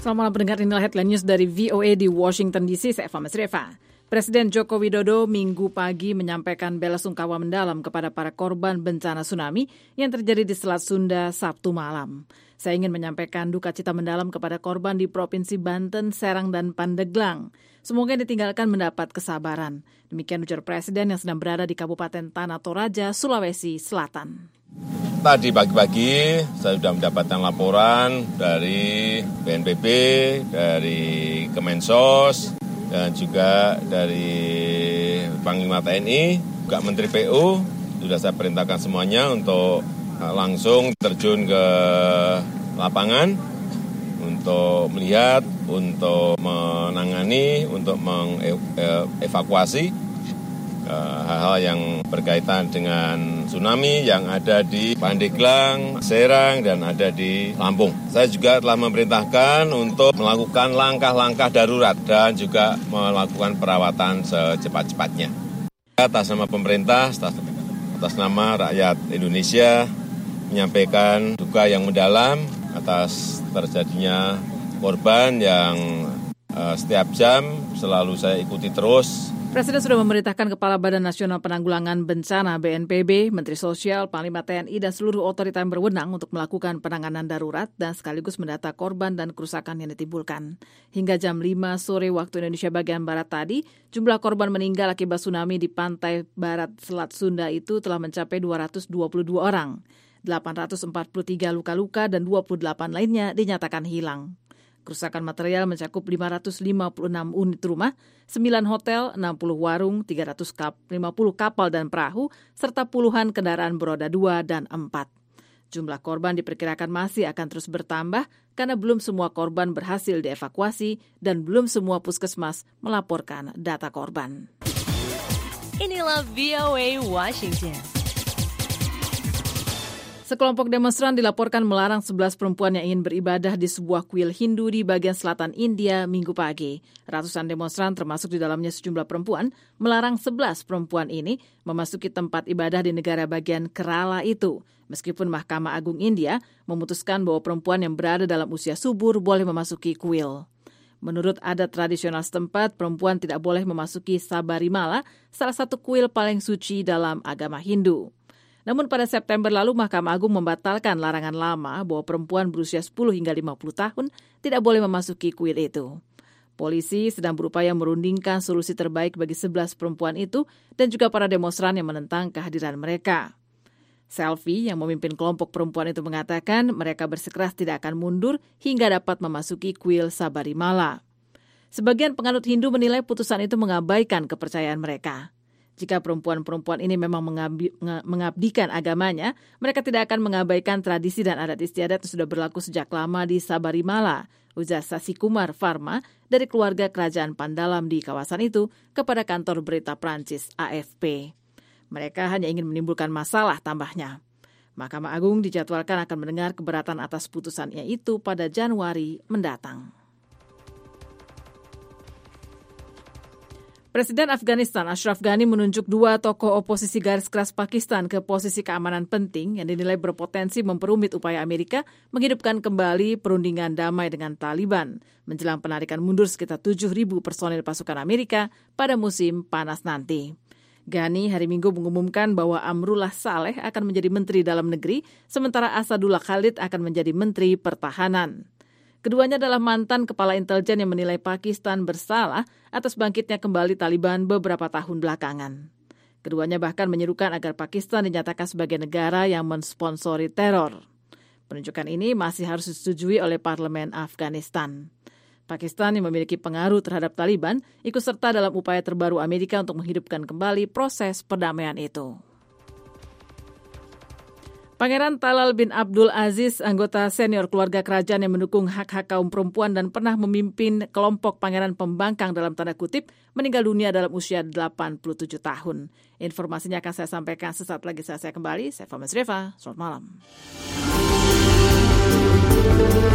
Selamat malam pendengar, inilah headline news dari VOA di Washington DC, saya Eva Masreva. Presiden Joko Widodo Minggu pagi menyampaikan belasungkawa mendalam kepada para korban bencana tsunami yang terjadi di Selat Sunda Sabtu malam. Saya ingin menyampaikan duka cita mendalam kepada korban di Provinsi Banten, Serang, dan Pandeglang. Semoga ditinggalkan mendapat kesabaran. Demikian ujar Presiden yang sedang berada di Kabupaten Tanah Toraja, Sulawesi Selatan. Tadi pagi-pagi saya sudah mendapatkan laporan dari BNPB, dari Kemensos, dan juga dari Panglima TNI, juga Menteri PU. Sudah saya perintahkan semuanya untuk langsung terjun ke lapangan untuk melihat, untuk menangani, untuk mengevakuasi hal-hal yang berkaitan dengan tsunami yang ada di Pandeglang, Serang, dan ada di Lampung. Saya juga telah memerintahkan untuk melakukan langkah-langkah darurat dan juga melakukan perawatan secepat-cepatnya. Atas nama pemerintah, atas nama rakyat Indonesia, menyampaikan duka yang mendalam atas terjadinya korban yang setiap jam selalu saya ikuti terus. Presiden sudah memerintahkan Kepala Badan Nasional Penanggulangan Bencana BNPB, Menteri Sosial, Panglima TNI, dan seluruh otoritas yang berwenang untuk melakukan penanganan darurat dan sekaligus mendata korban dan kerusakan yang ditimbulkan. Hingga jam 5 sore waktu Indonesia bagian Barat tadi, jumlah korban meninggal akibat tsunami di pantai barat Selat Sunda itu telah mencapai 222 orang. 843 luka-luka dan 28 lainnya dinyatakan hilang. Kerusakan material mencakup 556 unit rumah, 9 hotel, 60 warung, 350 kapal dan perahu, serta puluhan kendaraan beroda 2 dan 4. Jumlah korban diperkirakan masih akan terus bertambah karena belum semua korban berhasil dievakuasi dan belum semua puskesmas melaporkan data korban. Inilah VOA Washington. Sekelompok demonstran dilaporkan melarang 11 perempuan yang ingin beribadah di sebuah kuil Hindu di bagian selatan India Minggu pagi. Ratusan demonstran termasuk di dalamnya sejumlah perempuan melarang 11 perempuan ini memasuki tempat ibadah di negara bagian Kerala itu. Meskipun Mahkamah Agung India memutuskan bahwa perempuan yang berada dalam usia subur boleh memasuki kuil. Menurut adat tradisional setempat, perempuan tidak boleh memasuki Sabarimala, salah satu kuil paling suci dalam agama Hindu. Namun pada September lalu Mahkamah Agung membatalkan larangan lama bahwa perempuan berusia 10 hingga 50 tahun tidak boleh memasuki kuil itu. Polisi sedang berupaya merundingkan solusi terbaik bagi 11 perempuan itu dan juga para demonstran yang menentang kehadiran mereka. Selvi yang memimpin kelompok perempuan itu mengatakan mereka bersikeras tidak akan mundur hingga dapat memasuki kuil Sabarimala. Sebagian penganut Hindu menilai putusan itu mengabaikan kepercayaan mereka. Jika perempuan-perempuan ini memang mengabdikan agamanya, mereka tidak akan mengabaikan tradisi dan adat istiadat yang sudah berlaku sejak lama di Sabarimala, ujar Sasikumar Pharma dari keluarga kerajaan Pandalam di kawasan itu kepada kantor berita Prancis AFP. Mereka hanya ingin menimbulkan masalah, tambahnya. Mahkamah Agung dijadwalkan akan mendengar keberatan atas putusannya itu pada Januari mendatang. Presiden Afghanistan Ashraf Ghani menunjuk 2 tokoh oposisi garis keras Pakistan ke posisi keamanan penting yang dinilai berpotensi memperumit upaya Amerika menghidupkan kembali perundingan damai dengan Taliban menjelang penarikan mundur sekitar 7.000 personil pasukan Amerika pada musim panas nanti. Ghani hari Minggu mengumumkan bahwa Amrullah Saleh akan menjadi Menteri Dalam Negeri, sementara Asadullah Khalid akan menjadi Menteri Pertahanan. Keduanya adalah mantan kepala intelijen yang menilai Pakistan bersalah atas bangkitnya kembali Taliban beberapa tahun belakangan. Keduanya bahkan menyerukan agar Pakistan dinyatakan sebagai negara yang mensponsori teror. Penunjukan ini masih harus disetujui oleh Parlemen Afghanistan. Pakistan yang memiliki pengaruh terhadap Taliban ikut serta dalam upaya terbaru Amerika untuk menghidupkan kembali proses perdamaian itu. Pangeran Talal bin Abdul Aziz, anggota senior keluarga kerajaan yang mendukung hak-hak kaum perempuan dan pernah memimpin kelompok pangeran pembangkang dalam tanda kutip, meninggal dunia dalam usia 87 tahun. Informasinya akan saya sampaikan sesaat lagi saya kembali. Saya Eva Masreva, selamat malam.